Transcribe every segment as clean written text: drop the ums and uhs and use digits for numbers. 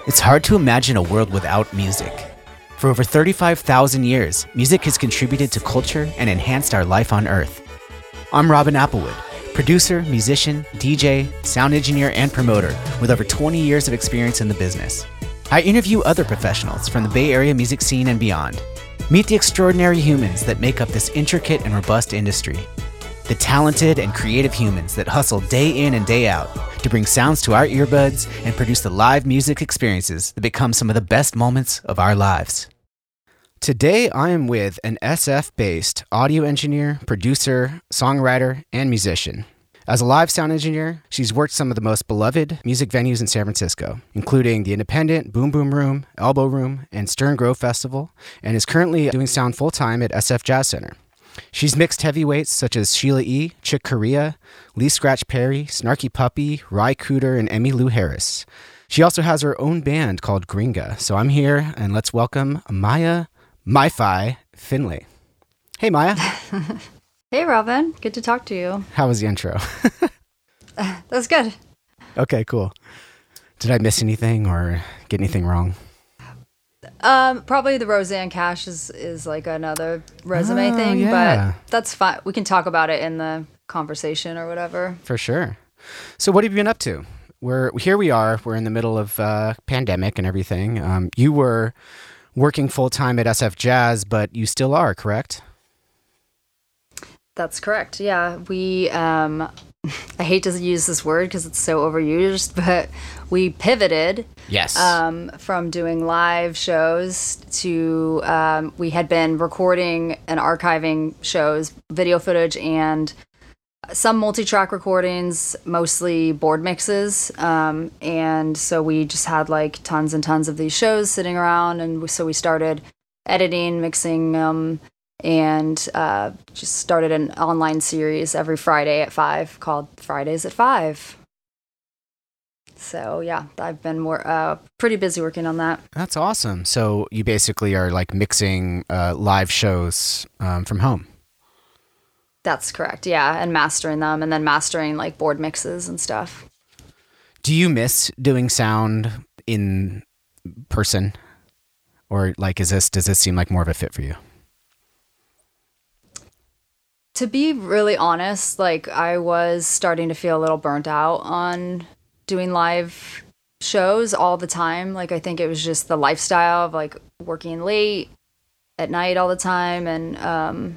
It's hard to imagine a world without music. For over 35,000 years, music has contributed to culture and enhanced our life on Earth. I'm Robin Applewood, producer, musician, DJ, sound engineer, and promoter with over 20 years of experience in the business. I interview other professionals from the Bay Area music scene and beyond. Meet the extraordinary humans that make up this intricate and robust industry. The talented and creative humans that hustle day in and day out to bring sounds to our earbuds and produce the live music experiences that become some of the best moments of our lives. Today, I am with an SF-based audio engineer, producer, songwriter, and musician. As a live sound engineer, she's worked some of the most beloved music venues in San Francisco, including the Independent, Boom Boom Room, Elbow Room, and Stern Grove Festival, and is currently doing sound full-time at SF Jazz Center. She's mixed heavyweights such as Sheila E., Chick Corea, Lee Scratch Perry, Snarky Puppy, Ry Cooder, and Emmylou Harris. She also has her own band called Gringa. So I'm here, and let's welcome Maya Mi-Fi Finley. Hey, Maya. Hey, Robin. Good to talk to you. How was the intro? That's good. Okay, cool. Did I miss anything or get anything wrong? Probably the Roseanne Cash is like another resume thing, yeah. but that's fine. We can talk about it in the conversation or whatever. For sure. So what have you been up to? We're in the middle of pandemic and everything. You were working full-time at SF Jazz, but you still are, correct? That's correct. Yeah. We, I hate to use this word because it's so overused, but we pivoted. Yes. From doing live shows to, we had been recording and archiving shows, video footage, and some multi-track recordings, mostly board mixes. And so we just had like tons and tons of these shows sitting around. And so we started editing, mixing, and just started an online series every Friday at 5 called Fridays at 5. So yeah, I've been pretty busy working on that. That's awesome. So you basically are like mixing live shows from home. That's correct. Yeah. And mastering them, and then mastering like board mixes and stuff. Do you miss doing sound in person? Or like, does this seem like more of a fit for you? To be really honest, like I was starting to feel a little burnt out on doing live shows all the time. Like I think it was just the lifestyle of like working late at night all the time. And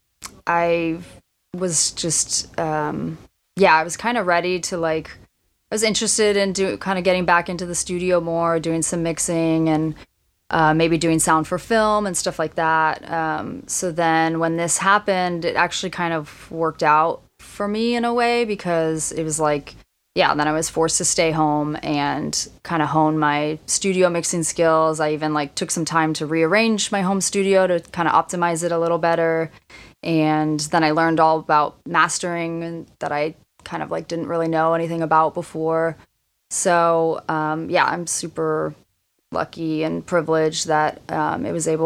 I was just, I was kind of ready to like, I was interested in kind of getting back into the studio more, doing some mixing and maybe doing sound for film and stuff like that. So then when this happened, it actually kind of worked out for me in a way, because it was like, then I was forced to stay home and kind of hone my studio mixing skills. I even like took some time to rearrange my home studio to kind of optimize it a little better. And then I learned all about mastering, and that I kind of like didn't really know anything about before. So I'm super lucky and privileged that I've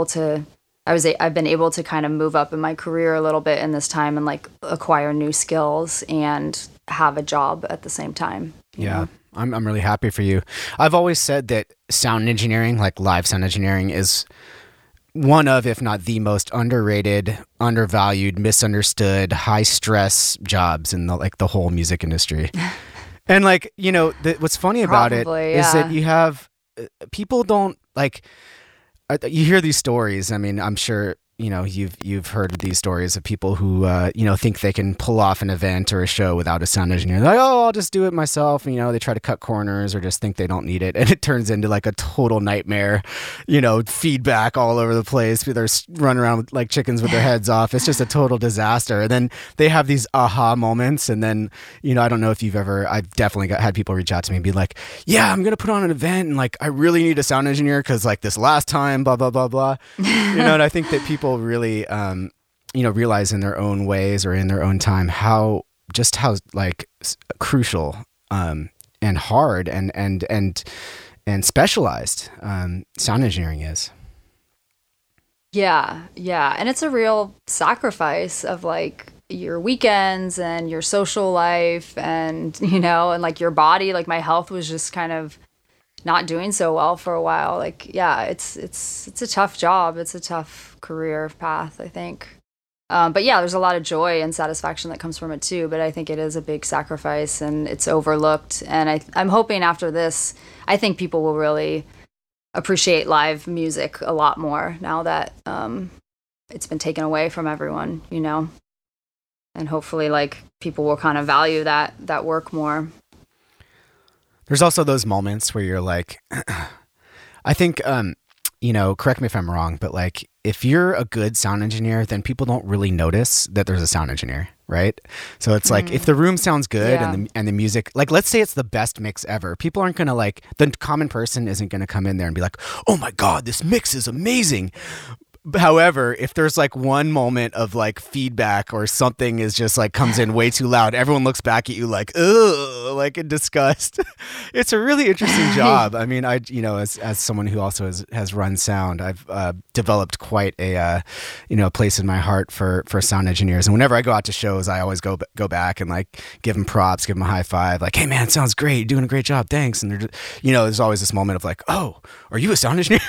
been able to kind of move up in my career a little bit in this time and like acquire new skills and have a job at the same time. Yeah. I'm really happy for you. I've always said that sound engineering, like live sound engineering, is one of, if not the most underrated, undervalued, misunderstood, high stress jobs in the whole music industry. And like, what's funny about it is that you have people don't like, you hear these stories. I mean, I'm sure, you've heard these stories of people who, think they can pull off an event or a show without a sound engineer. They're like, oh, I'll just do it myself. They try to cut corners or just think they don't need it. And it turns into like a total nightmare, feedback all over the place. They're running around like chickens with their heads off. It's just a total disaster. And then they have these aha moments. And then, I don't know if I've definitely had people reach out to me and be like, yeah, I'm going to put on an event. And like, I really need a sound engineer because like this last time, blah, blah, blah, blah. And I think that people really, realize in their own ways or in their own time how like crucial and hard and specialized sound engineering is. Yeah, and it's a real sacrifice of like your weekends and your social life and and like your body. Like my health was just kind of not doing so well for a while. Like, yeah, it's a tough job. It's a tough career path, I think. But yeah, there's a lot of joy and satisfaction that comes from it too. But I think it is a big sacrifice and it's overlooked. And I'm hoping after this, I think people will really appreciate live music a lot more now that it's been taken away from everyone, you know. And hopefully, like, people will kind of value that work more. There's also those moments where you're like, I think, you know, correct me if I'm wrong, but like, if you're a good sound engineer, then people don't really notice that there's a sound engineer, right? So it's like, if the room sounds good and the music, like, let's say it's the best mix ever, people aren't going to like, the common person isn't going to come in there and be like, oh my God, this mix is amazing. However, if there's like one moment of like feedback or something is just like comes in way too loud, everyone looks back at you like, ugh, like in disgust. It's a really interesting job. I mean, you know, as someone who also has run sound, I've developed quite a, you know, place in my heart for sound engineers. And whenever I go out to shows, I always go back and like give them props, give them a high five, like, hey man, it sounds great. You're doing a great job. Thanks. And they're just, you know, there's always this moment of like, oh, are you a sound engineer?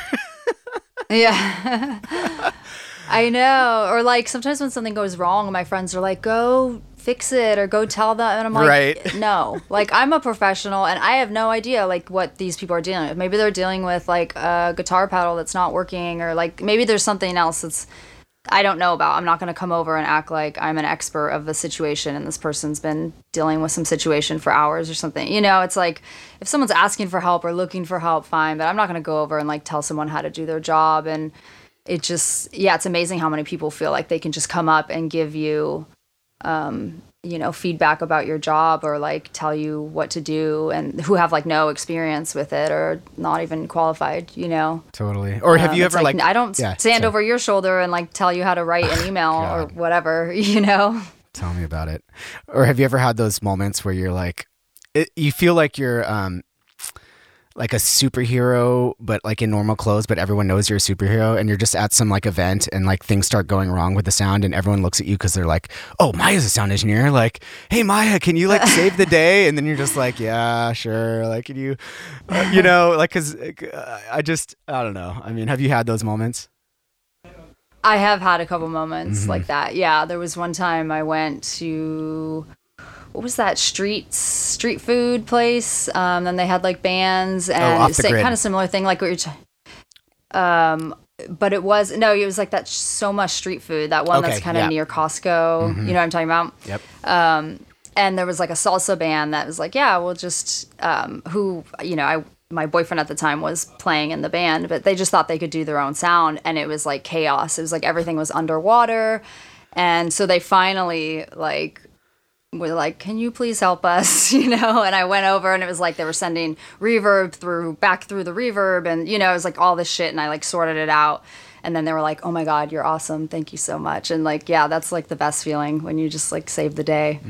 Yeah. I know. Or like sometimes when something goes wrong, my friends are like, go fix it or go tell them. And I'm like, right. No, like I'm a professional and I have no idea like what these people are dealing with. Maybe they're dealing with like a guitar pedal that's not working, or like maybe there's something else that's I don't know about. I'm not going to come over and act like I'm an expert of the situation and this person's been dealing with some situation for hours or something. You know, it's like if someone's asking for help or looking for help, fine, but I'm not going to go over and like tell someone how to do their job. And it just, yeah, it's amazing how many people feel like they can just come up and give you, you know, feedback about your job or like tell you what to do, and who have like no experience with it or not even qualified, you know. Totally. Or have you ever like I don't stand over your shoulder and like tell you how to write an email or whatever, you know. Tell me about it. Or have you ever had those moments where you're like, you feel like you're like a superhero, but like in normal clothes, but everyone knows you're a superhero, and you're just at some like event and like things start going wrong with the sound and everyone looks at you because they're like, oh, Maya's a sound engineer. Like, hey, Maya, can you like save the day? And then you're just like, yeah, sure. Like, can you, you know, like, cause I don't know. I mean, have you had those moments? I have had a couple moments like that. Yeah. There was one time I went to, what was that street food place? Then they had like bands and kind of similar thing, like what you're but it was like that So Much Street Food, that one that's kind of near Costco. You know what I'm talking about? Yep. And there was like a salsa band that was like, yeah, we'll just who, you know, my boyfriend at the time was playing in the band, but they just thought they could do their own sound, and it was like chaos. It was like everything was underwater, and so they finally like were like, can you please help us, you know? And I went over and it was like they were sending reverb back through the reverb, and you know, it was like all this shit, and I like sorted it out, and then they were like, oh my God, you're awesome, thank you so much. And like, yeah, that's like the best feeling when you just like save the day.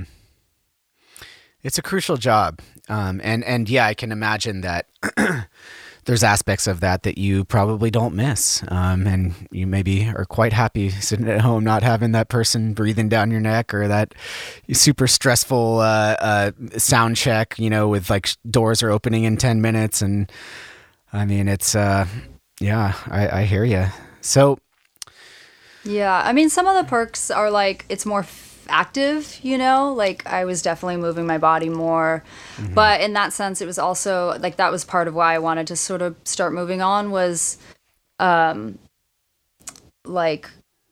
It's a crucial job. And yeah, I can imagine that there's aspects of that you probably don't miss. And you maybe are quite happy sitting at home, not having that person breathing down your neck, or that super stressful sound check, you know, with like doors are opening in 10 minutes. And I mean, it's, yeah, I hear you. So. Yeah. I mean, some of the perks are like, it's more active, you know, like I was definitely moving my body more, but in that sense it was also like that was part of why I wanted to sort of start moving on, was like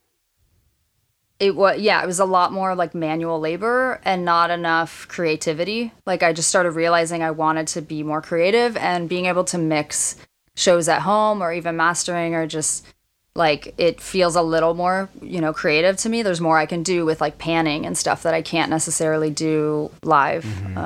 it was a lot more like manual labor and not enough creativity. Like I just started realizing I wanted to be more creative, and being able to mix shows at home or even mastering, or just like it feels a little more, you know, creative to me. There's more I can do with like panning and stuff that I can't necessarily do live.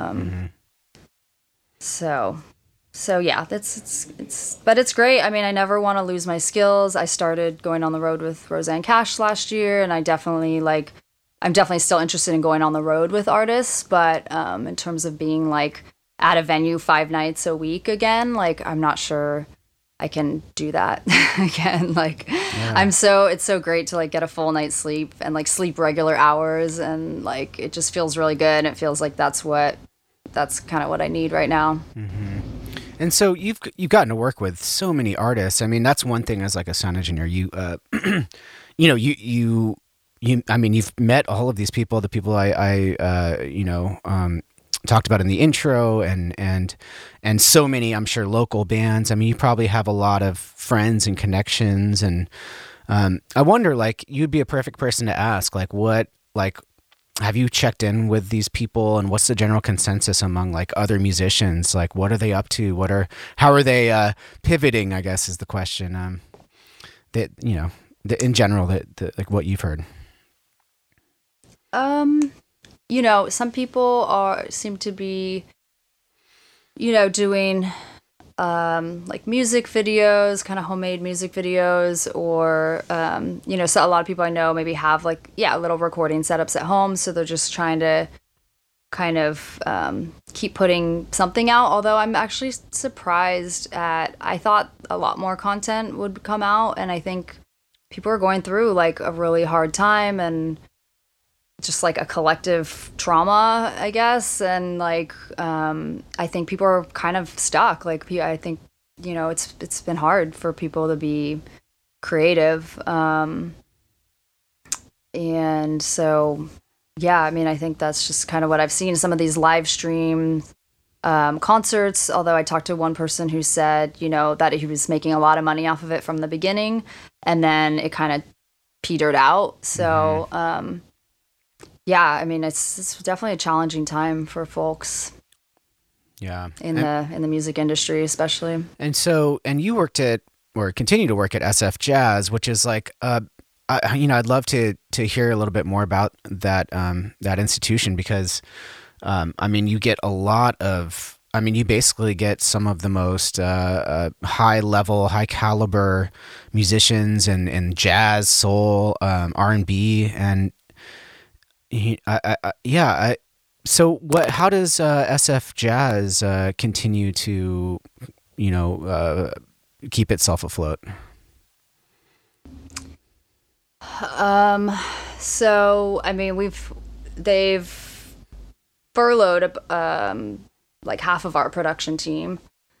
So yeah, but it's great. I mean, I never want to lose my skills. I started going on the road with Roseanne Cash last year, and I'm definitely still interested in going on the road with artists, but in terms of being like at a venue 5 nights a week again, like I'm not sure I can do that again. Like it's so great to like get a full night's sleep and like sleep regular hours, and like it just feels really good, and it feels like that's kind of what I need right now. And so you've gotten to work with so many artists. I mean, that's one thing as like a sound engineer. You you know, I mean, you've met all of these people, the people I talked about in the intro, and so many, I'm sure, local bands. I mean, you probably have a lot of friends and connections, and I wonder, like, you'd be a perfect person to ask, like, have you checked in with these people, and what's the general consensus among like other musicians? Like, what are they up to? How are they pivoting, I guess is the question. That, in general, like what you've heard. Some people seem to be, doing like music videos, kind of homemade music videos, or so a lot of people I know maybe have like little recording setups at home, so they're just trying to kind of keep putting something out. Although I'm actually surprised I thought a lot more content would come out, and I think people are going through like a really hard time and just like a collective trauma, I guess. And like, I think people are kind of stuck. Like, I think, it's been hard for people to be creative. And so, I mean, I think that's just kind of what I've seen. Some of these live stream concerts, although I talked to one person who said, that he was making a lot of money off of it from the beginning, and then it kind of petered out. So, I mean, it's definitely a challenging time for folks. Yeah. In the music industry, especially. And so, and you worked at, or continue to work at SF Jazz, which is like, I'd love to hear a little bit more about that, that institution, because, I mean, you get a lot of, you basically get some of the most, high level, high caliber musicians and jazz, soul, R&B, and so how does SF Jazz continue to, keep itself afloat? So I mean, they've furloughed like half of our production team.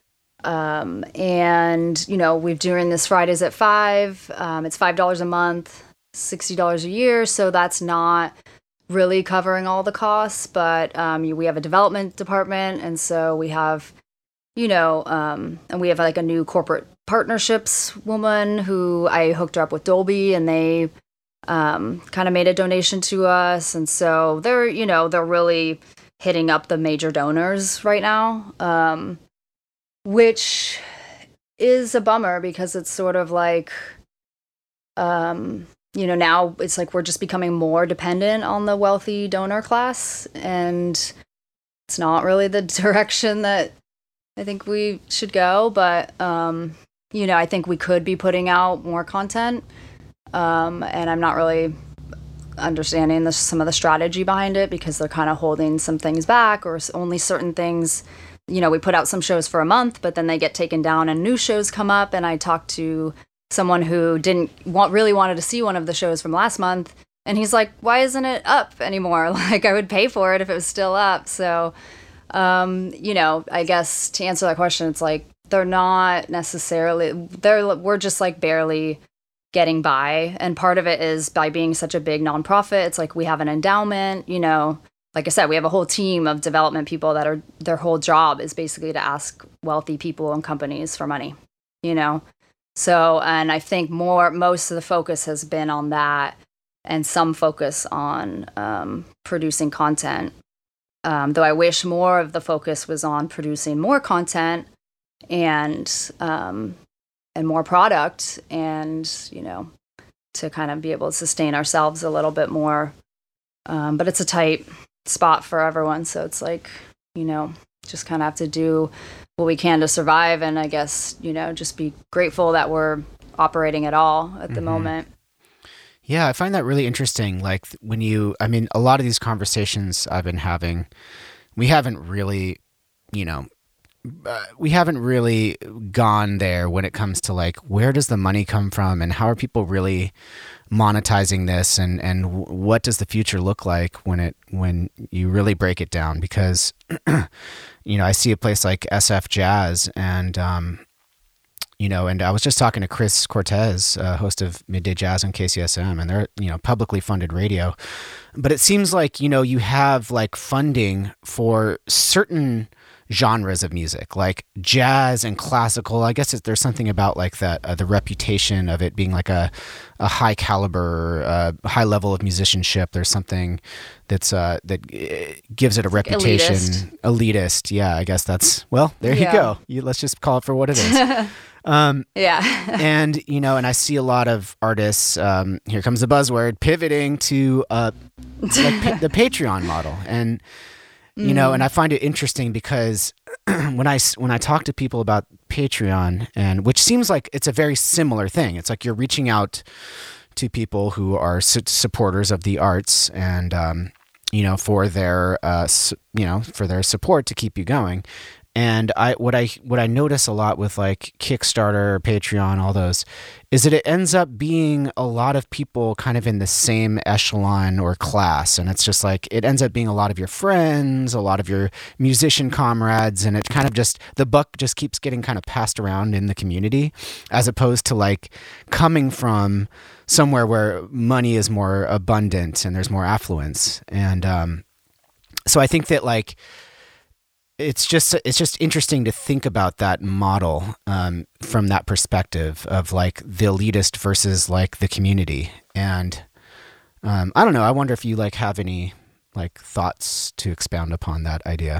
And we're doing this Fridays at 5. It's $5 a month, $60 a year, so that's not really covering all the costs, but we have a development department, and so we have and we have like a new corporate partnerships woman who I hooked her up with Dolby, and they kind of made a donation to us, and so they're really hitting up the major donors right now, which is a bummer, because it's sort of like now it's like we're just becoming more dependent on the wealthy donor class, and it's not really the direction that I think we should go. But, I think we could be putting out more content, and I'm not really understanding some of the strategy behind it, because they're kind of holding some things back, or only certain things. We put out some shows for a month, but then they get taken down and new shows come up, and I talked to someone who really wanted to see one of the shows from last month, and he's like, why isn't it up anymore? Like, I would pay for it if it was still up. So, I guess to answer that question, it's like, they're not necessarily, we're just like barely getting by. And part of it is by being such a big nonprofit. It's like, we have an endowment, like I said, we have a whole team of development people that are, their whole job is basically to ask wealthy people and companies for money, So, and I think most of the focus has been on that, and some focus on producing content. Though I wish more of the focus was on producing more content and more product, and to kind of be able to sustain ourselves a little bit more. But it's a tight spot for everyone, so it's like just kind of have to do what we can to survive, and I guess just be grateful that we're operating at all at the moment. Yeah, I find that really interesting. Like a lot of these conversations I've been having, we haven't really gone there when it comes to like, where does the money come from, and how are people really monetizing this, and what does the future look like when you really break it down? Because I see a place like SF Jazz, and and I was just talking to Chris Cortez, host of Midday Jazz on KCSM, and they're, publicly funded radio. But it seems like, you have like funding for certain genres of music, like jazz and classical. I guess there's something about like that, the reputation of it being like a high caliber, high level of musicianship. There's something that gives it a reputation. Elitist. Yeah, I guess that's, well, there you go. Let's just call it for what it is. And, and I see a lot of artists, here comes the buzzword, pivoting to the Patreon model. And, and I find it interesting because when I talk to people about Patreon, and which seems like it's a very similar thing. It's like you're reaching out to people who are supporters of the arts and, for their, for their support to keep you going. And what I notice a lot with like Kickstarter, Patreon, all those, is that it ends up being a lot of people kind of in the same echelon or class. And it's just like, it ends up being a lot of your friends, a lot of your musician comrades, and it kind of just, the buck just keeps getting kind of passed around in the community, as opposed to like coming from somewhere where money is more abundant and there's more affluence. And so I think that like, it's just interesting to think about that model from that perspective of like the elitist versus like the community. And I don't know. I wonder if you like have any like thoughts to expound upon that idea.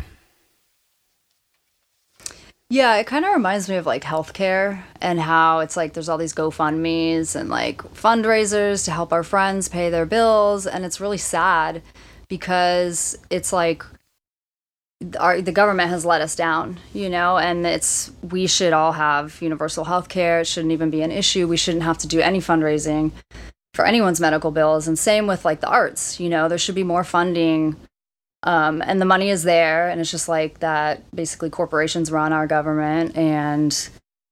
Yeah, it kind of reminds me of like healthcare and how it's like there's all these GoFundMes and like fundraisers to help our friends pay their bills, and it's really sad because it's like the government has let us down, and we should all have universal health care. It shouldn't even be an issue. We shouldn't have to do any fundraising for anyone's medical bills. And same with like the arts, there should be more funding. And the money is there, and it's just like that basically corporations run our government, and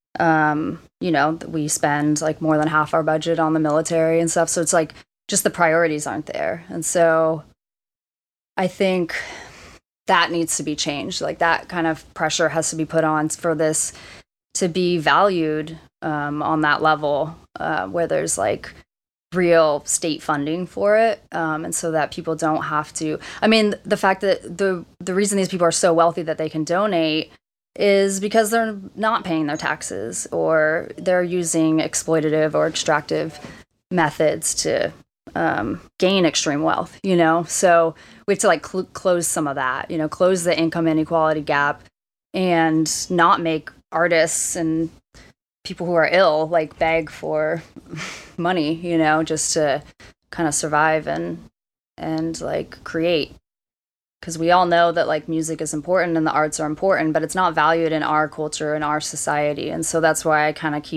we spend like more than half our budget on the military and stuff. So it's like just the priorities aren't there. And so I think that needs to be changed. Like that kind of pressure has to be put on for this to be valued on that level, where there's like real state funding for it, and so that people don't have to. I mean, the fact that the reason these people are so wealthy that they can donate is because they're not paying their taxes, or they're using exploitative or extractive methods to gain extreme wealth, so we have to like close some of that, close the income inequality gap, and not make artists and people who are ill like beg for money, just to kind of survive and like create. Because we all know that like music is important and the arts are important, but it's not valued in our culture and our society. And so that's why I kind of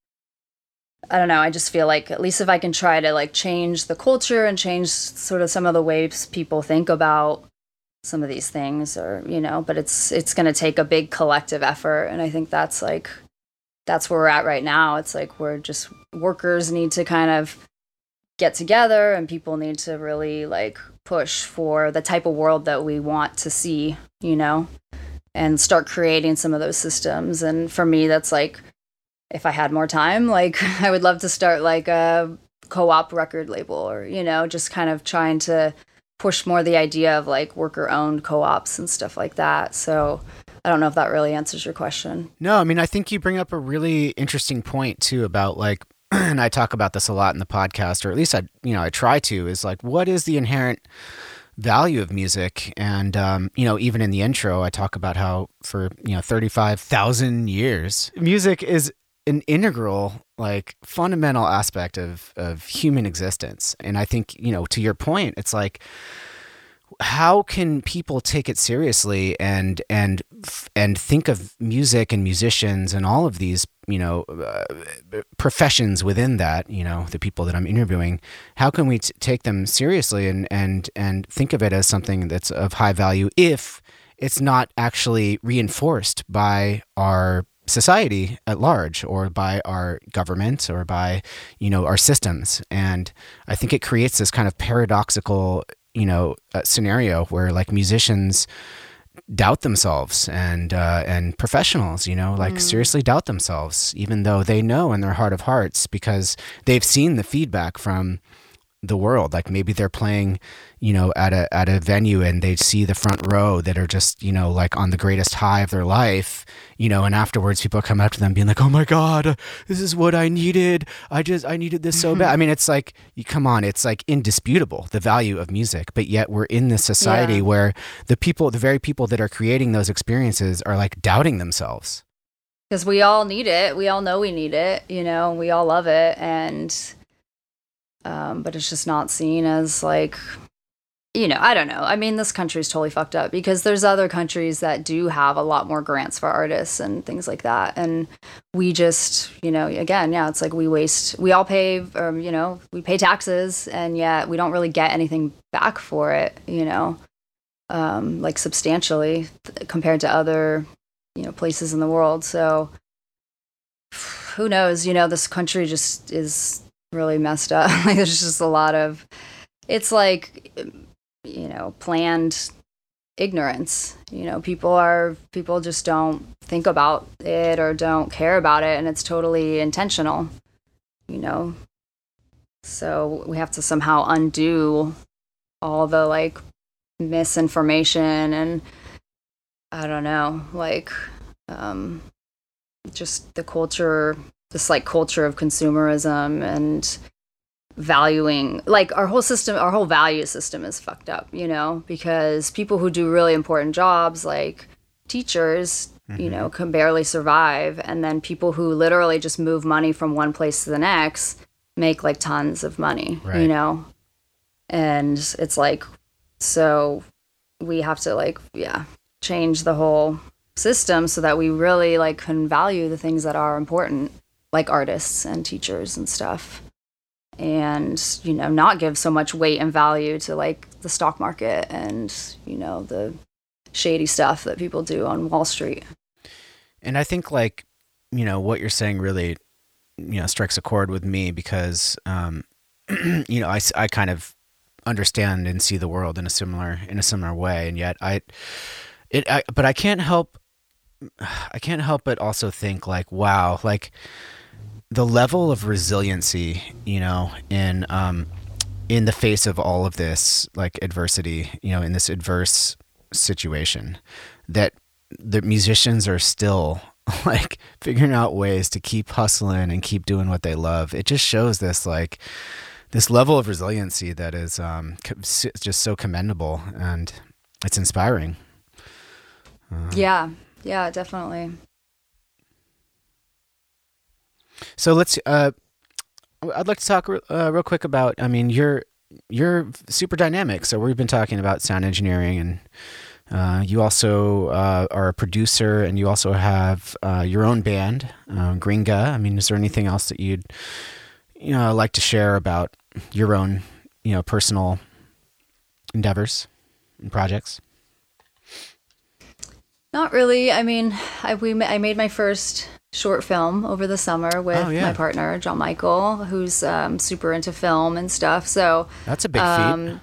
I don't know, I just feel like at least if I can try to like change the culture and change sort of some of the ways people think about some of these things, or, but it's going to take a big collective effort. And I think that's where we're at right now. It's like workers need to kind of get together, and people need to really like push for the type of world that we want to see, and start creating some of those systems. And for me, that's like, if I had more time, like I would love to start like a co-op record label, or, just kind of trying to push more the idea of like worker owned co-ops and stuff like that. So I don't know if that really answers your question. No, I mean, I think you bring up a really interesting point too about like, and I talk about this a lot in the podcast, or at least I try to, is like, what is the inherent value of music? And, even in the intro, I talk about how for, 35,000 years, music is an integral, like fundamental aspect of human existence. And I think, to your point, it's like, how can people take it seriously and think of music and musicians and all of these, professions within that, the people that I'm interviewing, how can we take them seriously and think of it as something that's of high value if it's not actually reinforced by our society at large, or by our government, or by, our systems? And I think it creates this kind of paradoxical, scenario where like musicians doubt themselves, and professionals, like seriously doubt themselves, even though they know in their heart of hearts, because they've seen the feedback from the world. Like maybe they're playing, at a venue and they see the front row that are just, like on the greatest high of their life, and afterwards people come up to them being like, oh my God, this is what I needed. I needed this so bad. I mean, it's like, come on, it's like indisputable, the value of music, but yet we're in this society where the very people that are creating those experiences are like doubting themselves. Because we all need it. We all know we need it, we all love it. And, but it's just not seen as like, I don't know. I mean, this country's totally fucked up because there's other countries that do have a lot more grants for artists and things like that. And we just, again, it's like we all pay, we pay taxes, and yet we don't really get anything back for it, like substantially compared to other, places in the world. So who knows, this country just is really messed up. Like there's just a lot of, it's like, planned ignorance. People just don't think about it or don't care about it, and it's totally intentional, so we have to somehow undo all the like misinformation and I don't know, like just the culture, this like culture of consumerism and valuing, like our whole value system is fucked up, because people who do really important jobs like teachers, can barely survive, and then people who literally just move money from one place to the next make like tons of money, right. And it's like, so we have to like change the whole system so that we really like can value the things that are important, like artists and teachers and stuff. And, not give so much weight and value to like the stock market and, the shady stuff that people do on Wall Street. And I think like, what you're saying really, strikes a chord with me because, I kind of understand and see the world in a similar way. And yet but I can't help but also think like, wow, like, the level of resiliency, in the face of all of this like adversity, in this adverse situation, that the musicians are still like figuring out ways to keep hustling and keep doing what they love. It just shows this like this level of resiliency that is just so commendable, and it's inspiring. Yeah, definitely. So let's. I'd like to talk real quick about. I mean, you're super dynamic. So we've been talking about sound engineering, and you also are a producer, and you also have your own band, Gringa. I mean, is there anything else that you'd like to share about your own personal endeavors and projects? Not really. I mean, I made my first short film over the summer with my partner John Michael, who's super into film and stuff. So that's a big feat.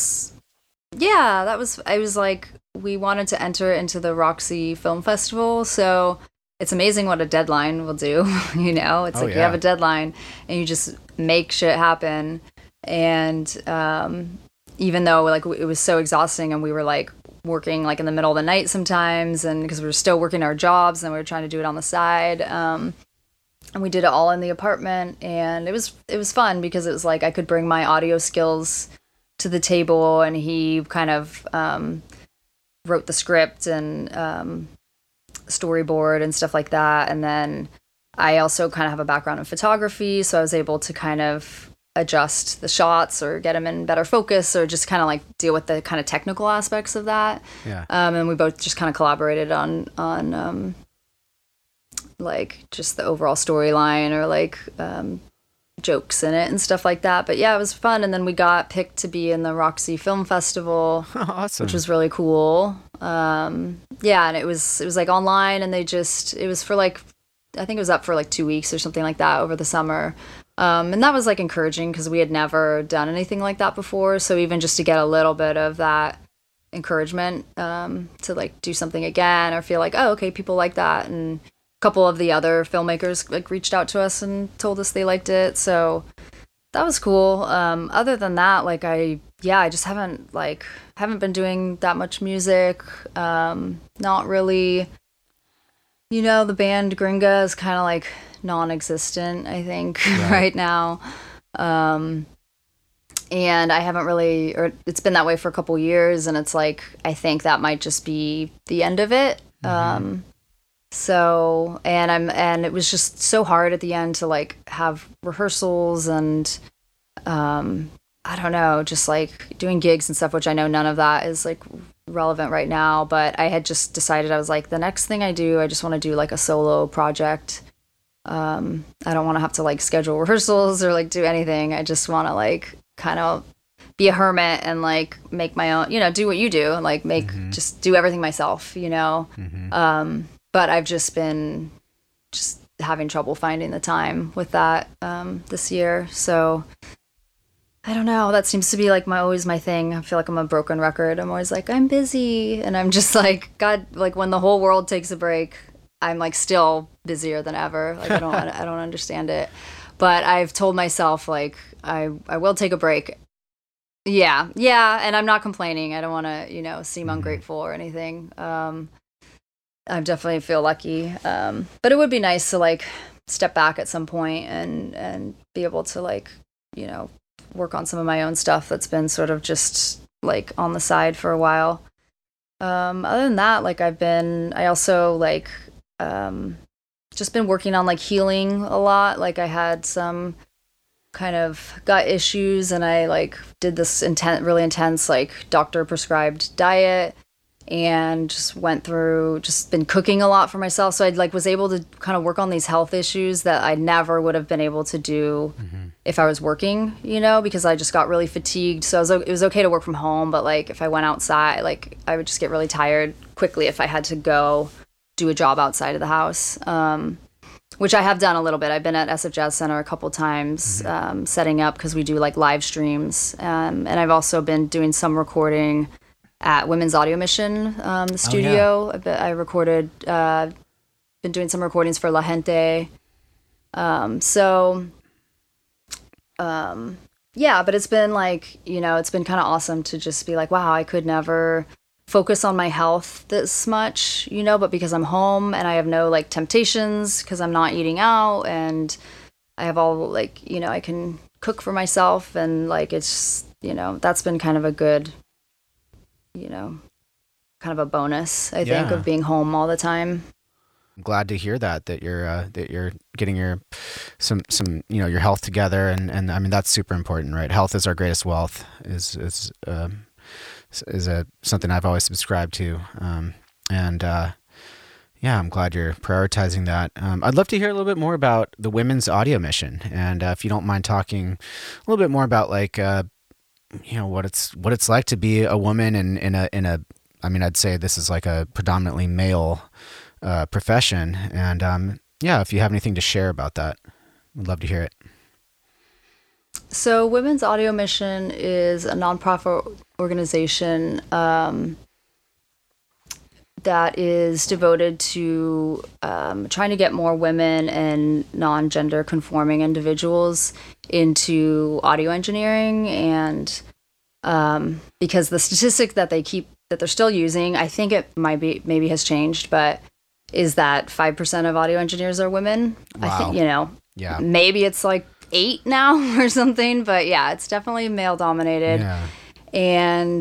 I was like, we wanted to enter into the Roxy Film Festival, so it's amazing what a deadline will do. It's you have a deadline and you just make shit happen. And even though like it was so exhausting and we were like working like in the middle of the night sometimes, and because we were still working our jobs and we were trying to do it on the side, and we did it all in the apartment, and it was fun because it was like I could bring my audio skills to the table, and he kind of wrote the script and storyboard and stuff like that. And then I also kind of have a background in photography, so I was able to kind of adjust the shots or get them in better focus or just kind of like deal with the kind of technical aspects of that. Yeah. And we both just kind of collaborated on like just the overall storyline or like jokes in it and stuff like that. But yeah, it was fun. And then we got picked to be in the Roxy Film Festival, awesome, which was really cool. And it was like online, and it was for like, I think it was up for like 2 weeks or something like that over the summer. And that was like encouraging because we had never done anything like that before. So even just to get a little bit of that encouragement to like do something again, or feel like, oh, okay, people like that. And a couple of the other filmmakers like reached out to us and told us they liked it. So that was cool. Other than that, like I just haven't been doing that much music. Not really, the band Gringa is kind of like non-existent, I think, right now. And I haven't really, or it's been that way for a couple years, and it's like, I think that might just be the end of it. So, and it was just so hard at the end to like have rehearsals and, I don't know, just like doing gigs and stuff, which I know none of that is like relevant right now, but I had just decided, I was like, the next thing I do, I just want to do like a solo project. I don't want to have to like schedule rehearsals or like do anything. I just want to like kind of be a hermit and like make my own, do what you do and like just do everything myself, but I've just been having trouble finding the time with that, this year. So I don't know. That seems to be like always my thing. I feel like I'm a broken record. I'm always like, I'm busy. And I'm just like, God, like when the whole world takes a break, I'm like still busier than ever. Like I don't understand it. But I've told myself like I will take a break. Yeah. And I'm not complaining. I don't want to, seem ungrateful or anything. I definitely feel lucky. But it would be nice to like step back at some point and be able to like, work on some of my own stuff that's been sort of just like on the side for a while. Other than that, like I also like just been working on like healing a lot. Like I had some kind of gut issues, and I like did this really intense like doctor prescribed diet, and just been cooking a lot for myself. So I like was able to kind of work on these health issues that I never would have been able to do if I was working, because I just got really fatigued. So it was okay to work from home, but like if I went outside, like I would just get really tired quickly if I had to go do a job outside of the house, which I have done a little bit. I've been at SF Jazz Center a couple times, setting up, because we do like live streams. And I've also been doing some recording at Women's Audio Mission, the studio. Oh, yeah. I recorded, been doing some recordings for La Gente. Yeah, but it's been like, it's been kind of awesome to just be like, wow, I could never focus on my health this much, but because I'm home and I have no like temptations, because I'm not eating out, and I have all like, I can cook for myself, and like, it's, that's been kind of a good, kind of a bonus, I think, of being home all the time. I'm glad to hear that you're getting your some your health together, and I mean that's super important, right? Health is our greatest wealth. Is something I've always subscribed to, I'm glad you're prioritizing that. I'd love to hear a little bit more about the Women's Audio Mission, and if you don't mind talking a little bit more about like what it's like to be a woman in a I mean, I'd say this is like a predominantly male profession, and if you have anything to share about that, I'd love to hear it. So Women's Audio Mission is a nonprofit organization that is devoted to trying to get more women and non-gender conforming individuals into audio engineering. And because the statistic that they're still using, I think it maybe has changed, but is that 5% of audio engineers are women. Wow. I think, maybe it's like 8 now or something, but yeah, it's definitely male dominated. Yeah. And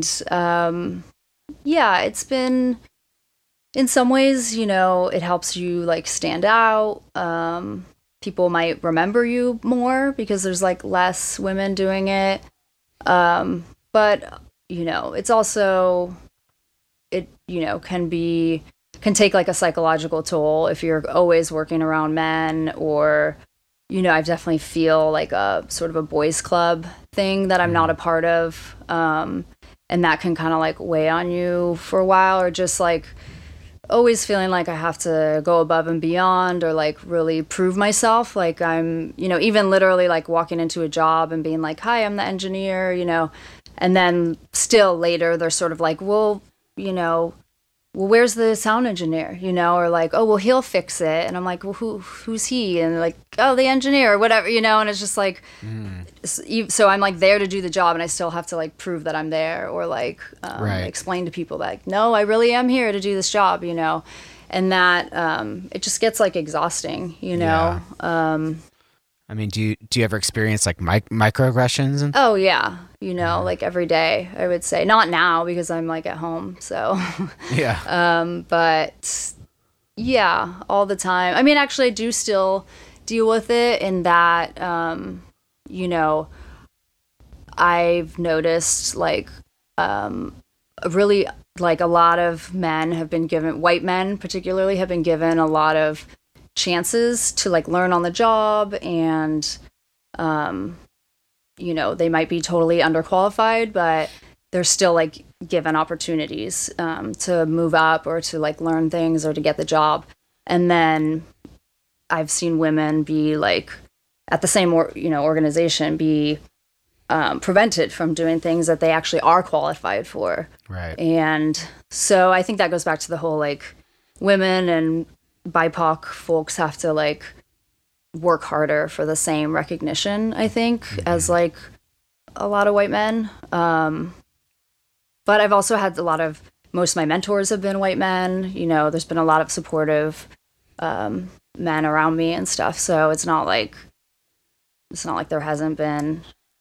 it's been, in some ways, it helps you like stand out. People might remember you more because there's like less women doing it. But it's also, it can take like a psychological toll if you're always working around men, or I definitely feel like a sort of a boys club thing that I'm not a part of. And that can kind of like weigh on you for a while, or just like always feeling like I have to go above and beyond or like really prove myself. Like I'm, even literally like walking into a job and being like, hi, I'm the engineer, and then still later they're sort of like, well, where's the sound engineer, or like, oh, well, he'll fix it. And I'm like, well, who's he? And like, oh, the engineer or whatever, and it's just like, so I'm like there to do the job and I still have to like prove that I'm there or like explain to people that like, no, I really am here to do this job, and that it just gets like exhausting, Yeah. I mean, do you ever experience like microaggressions? Oh yeah, like every day, I would say. Not now because I'm like at home, so Yeah. but yeah, all the time. I mean, actually, I do still deal with it in that, I've noticed like really like a lot of men have been given, white men particularly, have been given a lot of chances to like learn on the job, and they might be totally underqualified, but they're still like given opportunities to move up or to like learn things or to get the job. And then I've seen women be like at the same organization be prevented from doing things that they actually are qualified for. Right. And so I think that goes back to the whole like women and BIPOC folks have to like work harder for the same recognition, I think, as like a lot of white men. But I've also had most of my mentors have been white men. There's been a lot of supportive men around me and stuff. So it's not like there hasn't been,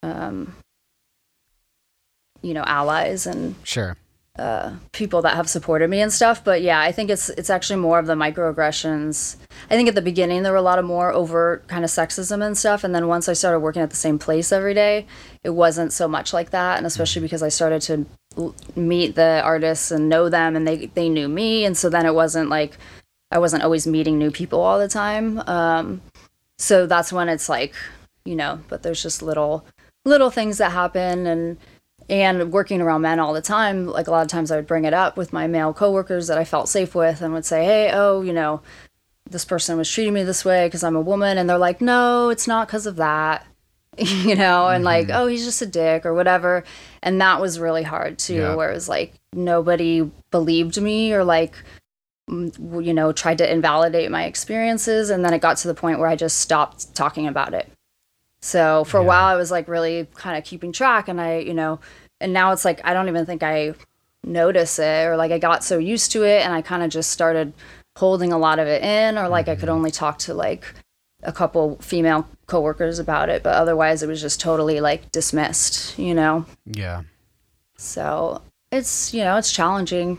allies and Sure. people that have supported me and stuff. But yeah, I think it's actually more of the microaggressions. I think at the beginning there were a lot of more overt kind of sexism and stuff, and then once I started working at the same place every day, it wasn't so much like that. And especially because I started to meet the artists and know them, and they knew me, and so then it wasn't like I wasn't always meeting new people all the time. So that's when it's like, but there's just little things that happen. And working around men all the time, like a lot of times I would bring it up with my male coworkers that I felt safe with and would say, hey, this person was treating me this way because I'm a woman. And they're like, no, it's not because of that, and like, oh, he's just a dick or whatever. And that was really hard too, where it was like nobody believed me or like, tried to invalidate my experiences. And then it got to the point where I just stopped talking about it. So for a while I was like really kind of keeping track, and and now it's like I don't even think I notice it, or like I got so used to it and I kind of just started holding a lot of it in, or like I could only talk to like a couple female coworkers about it, but otherwise it was just totally like dismissed, Yeah. So it's, it's challenging.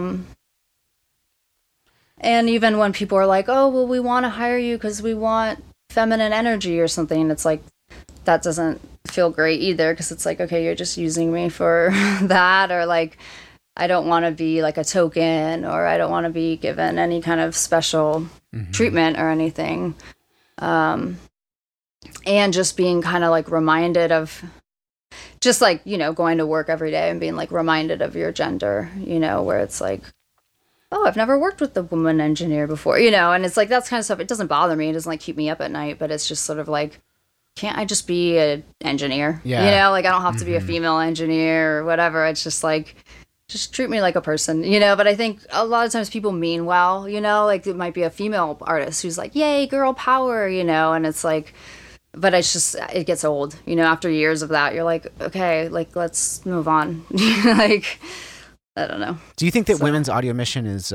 And even when people are like, oh, well, we want to hire you because we want feminine energy or something, it's like that doesn't feel great either, because it's like, okay, you're just using me for that, or like I don't want to be like a token, or I don't want to be given any kind of special treatment or anything. And just being kind of like reminded of just like, going to work every day and being like reminded of your gender, where it's like, oh, I've never worked with a woman engineer before, and it's like, that's kind of stuff. It doesn't bother me. It doesn't like keep me up at night, but it's just sort of like, can't I just be an engineer? Yeah. Like I don't have to be a female engineer or whatever. It's just like, just treat me like a person, but I think a lot of times people mean well, like it might be a female artist who's like, yay, girl power, and it's like, but it's just, it gets old, after years of that, you're like, okay, like let's move on. Like, I don't know. Do you think that women's audio mission is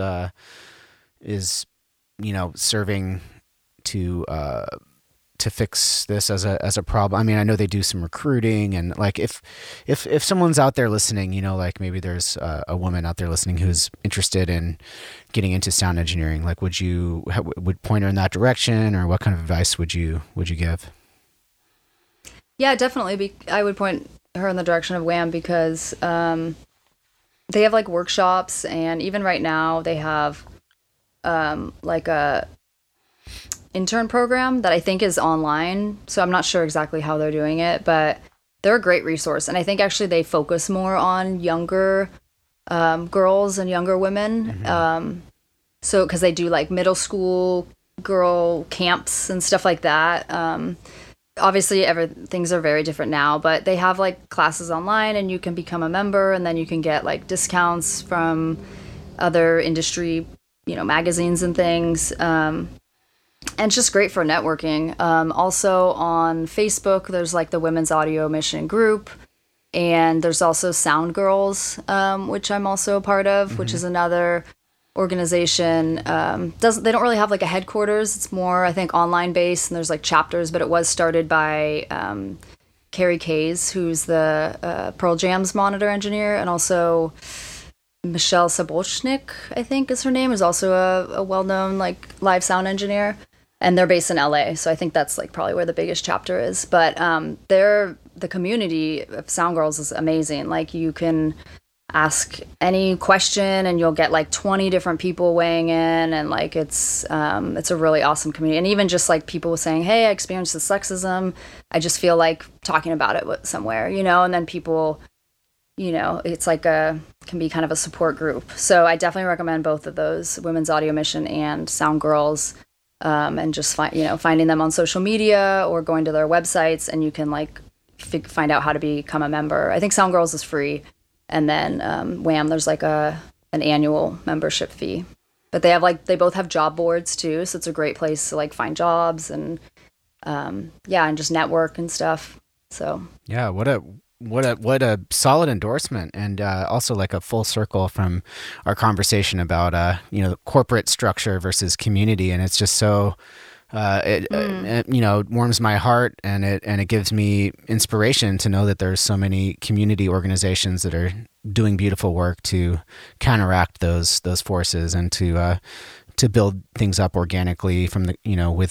serving to fix this as a problem? I mean, I know they do some recruiting, and like if someone's out there listening, like maybe there's a woman out there listening who's interested in getting into sound engineering, like would point her in that direction, or what kind of advice would you give? Yeah, definitely. I would point her in the direction of WAM, because they have like workshops, and even right now they have like a intern program that I think is online. So I'm not sure exactly how they're doing it, but they're a great resource. And I think actually they focus more on younger girls and younger women. So, because they do like middle school girl camps and stuff like that. Obviously, things are very different now, but they have like classes online, and you can become a member, and then you can get like discounts from other industry, magazines and things. And it's just great for networking. Also on Facebook, there's like the Women's Audio Mission group, and there's also Sound Girls, which I'm also a part of, which is another organization. They don't really have like a headquarters. It's more, I think, online based, and there's like chapters, but it was started by Carrie Kays, who's the Pearl Jam's monitor engineer, and also Michelle Sabochnik, I think is her name, is also a well-known like live sound engineer, and they're based in LA. So I think that's like probably where the biggest chapter is. But the community of Sound Girls is amazing. Like you can ask any question and you'll get like 20 different people weighing in, and like it's a really awesome community. And even just like people saying, hey, I experienced the sexism, I just feel like talking about it somewhere, and then people, it's like can be kind of a support group. So I definitely recommend both of those, Women's Audio Mission and Sound Girls, and just finding them on social media or going to their websites, and you can like find out how to become a member. I think Sound Girls is free. And then WAM, there's like an annual membership fee. But they both have job boards too, so it's a great place to like find jobs and and just network and stuff. So yeah, what a solid endorsement, and also like a full circle from our conversation about the corporate structure versus community, and it's just so. It warms my heart, and it gives me inspiration to know that there's so many community organizations that are doing beautiful work to counteract those forces and to build things up organically from the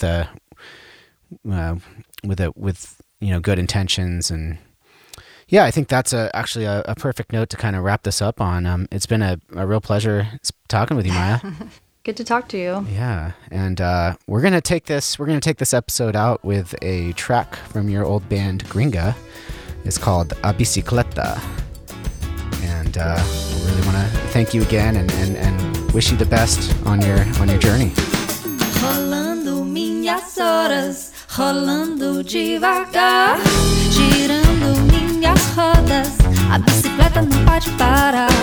with good intentions. And yeah, I think that's actually a perfect note to kind of wrap this up on. It's been a real pleasure talking with you, Maya. Good to talk to you. Yeah, and we're gonna take this episode out with a track from your old band Gringa. It's called A Bicicleta, and we really want to thank you again and wish you the best on your journey. Rolando minhas horas, rolando devagar, girando minhas rodas, a bicicleta não pode parar.